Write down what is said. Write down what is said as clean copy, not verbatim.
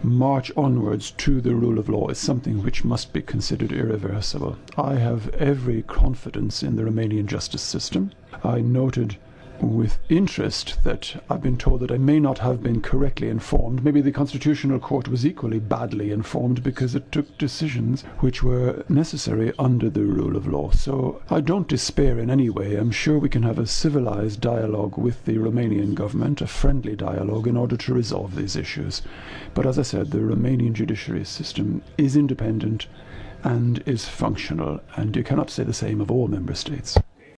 march onwards to the rule of law is something which must be considered irreversible. I have every confidence in the Romanian justice system. I noted with interest that I've been told that I may not have been correctly informed. Maybe the Constitutional Court was equally badly informed because it took decisions which were necessary under the rule of law. So I don't despair in any way. I'm sure we can have a civilized dialogue with the Romanian government, a friendly dialogue, in order to resolve these issues. But as I said, the Romanian judiciary system is independent and is functional, and you cannot say the same of all member states.